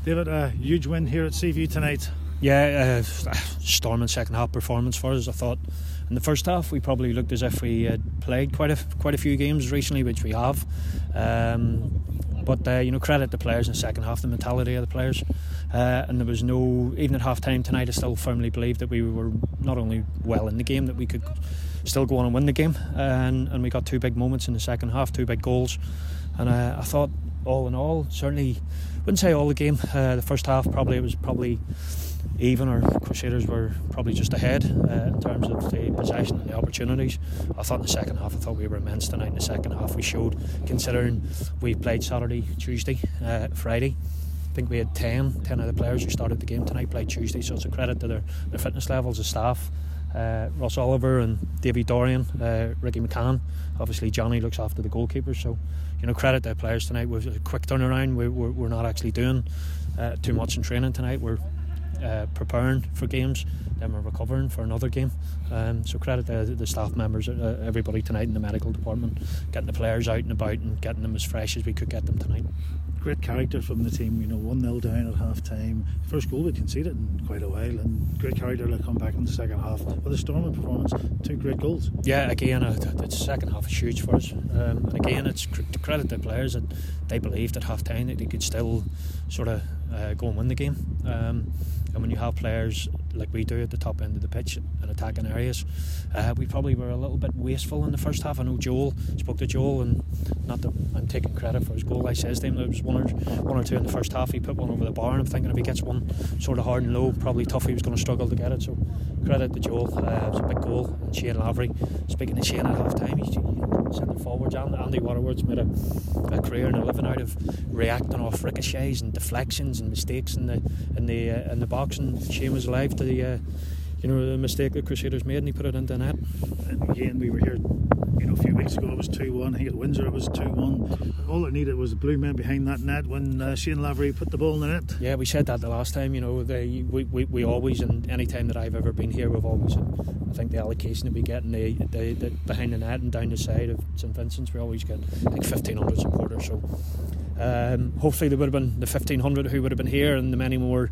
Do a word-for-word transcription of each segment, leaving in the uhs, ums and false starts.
David, a huge win here at Seaview tonight. Yeah, uh, storming second half performance for us. I thought in the first half we probably looked as if we had played quite a quite a few games recently, which we have. Um, but uh, you know, credit the players in the second half, the mentality of the players. Uh, and there was no, even at half time tonight, I still firmly believe that we were not only well in the game, that we could still go on and win the game. And, and we got two big moments in the second half, two big goals. And uh, I thought, all in all, certainly wouldn't say all the game. Uh, the first half probably it was probably even, or Crusaders were probably just ahead uh, in terms of the possession and the opportunities. I thought in the second half, I thought we were immense tonight. In the second half, we showed, considering we played Saturday, Tuesday, uh, Friday. I think we had ten, ten of the players who started the game tonight played Tuesday, so it's a credit to their, their fitness levels, the staff. Uh, Ross Oliver and Davy Dorian, uh, Ricky McCann. Obviously Johnny looks after the goalkeepers, so you know, credit to the players tonight. We've a quick turnaround. we, we're, we're not actually doing uh, too much in training tonight. We're uh, preparing for games, then we're recovering for another game. Um, so credit to the staff members, uh, everybody tonight in the medical department, getting the players out and about and getting them as fresh as we could get them tonight. Great character from the team, you know, one nil down at half time. First goal we conceded in quite a while, and great character to come back in the second half with a storming performance, two great goals. Yeah, again, uh, the second half is huge for us. Um, and again, it's cr- to credit the players that they believed at half time that they could still sort of uh, go and win the game. Um, and when you have players like we do at the top end of the pitch and attacking areas, uh, we probably were a little bit wasteful in the first half. I know Joel, spoke to Joel, and not that I'm taking credit for his goal, I says to him there was one or, one or two in the first half, he put one over the bar, and I'm thinking if he gets one sort of hard and low, probably Tuffy was going to struggle to get it. So credit to Joel, uh, it was a big goal. And Shane Lavery, speaking to Shane at half time, he's sending forwards, and Andy Waterworth's made a, a career and a living out of reacting off ricochets and deflections and mistakes in the in the uh, in the box, and Shane was alive to the uh, you know, the mistake that Crusaders made, and he put it into net. And again, we were here, you know, a few weeks ago it was two one. I think at Windsor it was two one. All it needed was the blue men behind that net when uh, Shane Lavery put the ball in the net. Yeah, we said that the last time. You know, they we, we, we always, and any time that I've ever been here, we've always had, I think the allocation that we get in the, the, the behind the net and down the side of St Vincent's, we always get like fifteen hundred supporters. So um, hopefully there would have been the fifteen hundred who would have been here, and the many more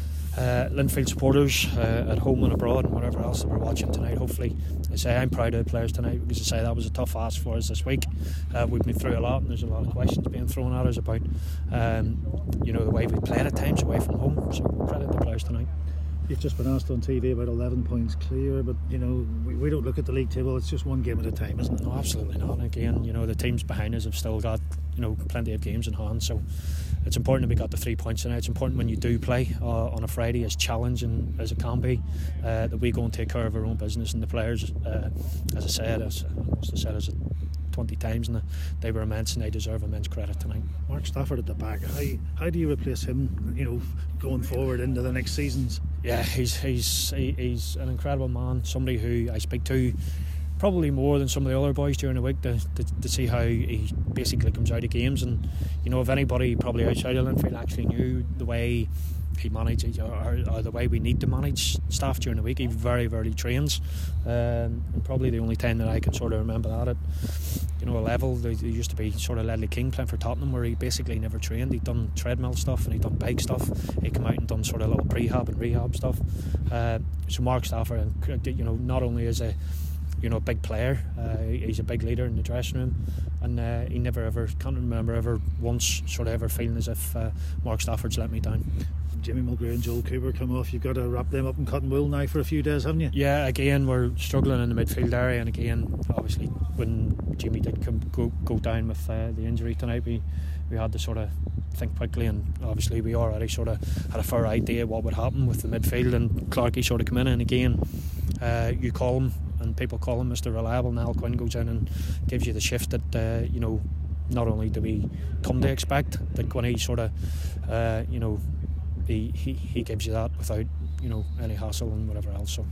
Uh, Linfield supporters uh, at home and abroad and whatever else that we're watching tonight. Hopefully, I say I'm proud of the players tonight, because I say that was a tough ask for us this week. Uh, we've been through a lot, and there's a lot of questions being thrown at us about um, you know, the way we played at times away from home. So credit the players tonight. You've just been asked on T V about eleven points clear, but you know, we, we don't look at the league table, it's just one game at a time, isn't it? No, absolutely not. And again, you know, the teams behind us have still got, you know, plenty of games in hand, so it's important that we got the three points tonight. It's important when you do play uh, on a Friday, as challenging as it can be, uh, that we go and take care of our own business, and the players, uh, as I said, as I must have said as twenty times, and they were immense, and they deserve immense credit tonight. Mark Stafford at the back, how, how do you replace him, you know, going forward into the next seasons? Yeah, he's he's he's an incredible man, somebody who I speak to probably more than some of the other boys during the week to, to, to see how he basically comes out of games. And you know, if anybody probably outside of Linfield actually knew the way he manages, or, or the way we need to manage staff during the week, he very very trains, um, and probably the only time that I can sort of remember that at, you know, a level, there used to be sort of Ledley King playing for Tottenham, where he basically never trained. He'd done treadmill stuff and he'd done bike stuff. He'd come out and done sort of little prehab and rehab stuff. Uh, so Mark Stafford, you know, not only is a you know, a big player, uh, he's a big leader in the dressing room, and uh, he never ever, can't remember ever once sort of ever feeling as if uh, Mark Stafford's let me down. Jimmy Mulgrew and Joel Cooper come off, you've got to wrap them up in cotton wool now for a few days, haven't you? Yeah, again we're struggling in the midfield area, and again obviously when Jimmy did come, go, go down with uh, the injury tonight, we, we had to sort of think quickly, and obviously we already sort of had a fair idea what would happen with the midfield, and Clarkey sort of come in, and again uh, you call him and people call him Mister Reliable, and Al Quinn goes in and gives you the shift that uh, you know, not only do we come to expect, that when he sort of uh, you know, he, he, he gives you that without, you know, any hassle and whatever else. So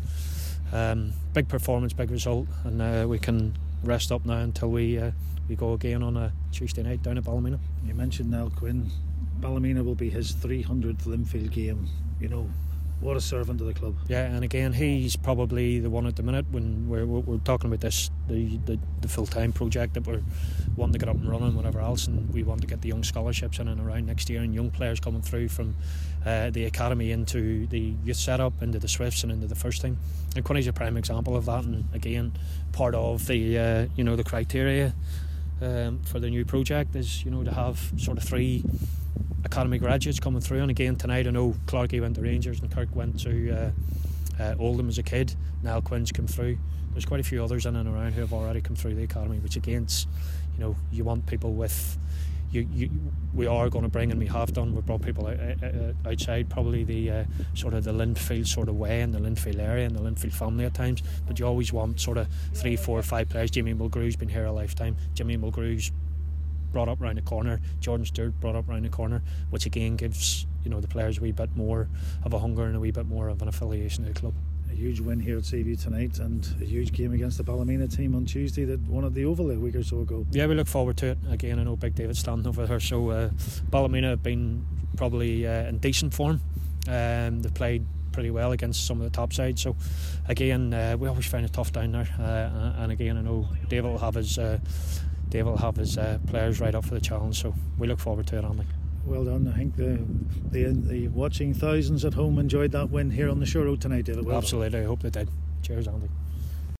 um, big performance, big result, and uh, we can rest up now until we uh, we go again on a Tuesday night down at Ballymena. You mentioned Al Quinn. Ballymena will be his three hundredth Linfield game. You know, What a servant to the club. Yeah, and again, he's probably the one at the minute when we're, we're talking about this, the, the, the full-time project that we're wanting to get up and running, whatever else, and we want to get the young scholarships in and around next year, and young players coming through from uh, the academy into the youth setup, into the Swifts and into the first team. And Quinny's a prime example of that, and again, part of the uh, you know the criteria um, for the new project is you know to have sort of three academy graduates coming through. And again tonight I know Clarkey went to Rangers and Kirk went to uh, uh, Oldham as a kid. Niall Quinn's come through. There's quite a few others in and around who have already come through the academy, which again, you know, you want people with you, you we are going to bring, and we have done, we brought people out, uh, outside probably the uh, sort of the Linfield sort of way and the Linfield area and the Linfield family at times, but you always want sort of three, four, five players. Jimmy Mulgrew's been here a lifetime. Jimmy Mulgrew's brought up round the corner. Jordan Stewart brought up round the corner, which again gives you know the players a wee bit more of a hunger and a wee bit more of an affiliation to the club. A huge win here at Seaview tonight, and a huge game against the Ballymena team on Tuesday that won at the Oval a week or so ago. Yeah, we look forward to it. Again, I know Big David's standing over there, so uh, Ballymena have been probably uh, in decent form. Um, they've played pretty well against some of the top sides, so again uh, we always find it tough down there, uh, and again I know David will have his uh, David will have his uh, players right up for the challenge, so we look forward to it, Andy. Well done. I think the, the the watching thousands at home enjoyed that win here on the Shore Road tonight, David. Well Absolutely, done. I hope they did. Cheers, Andy.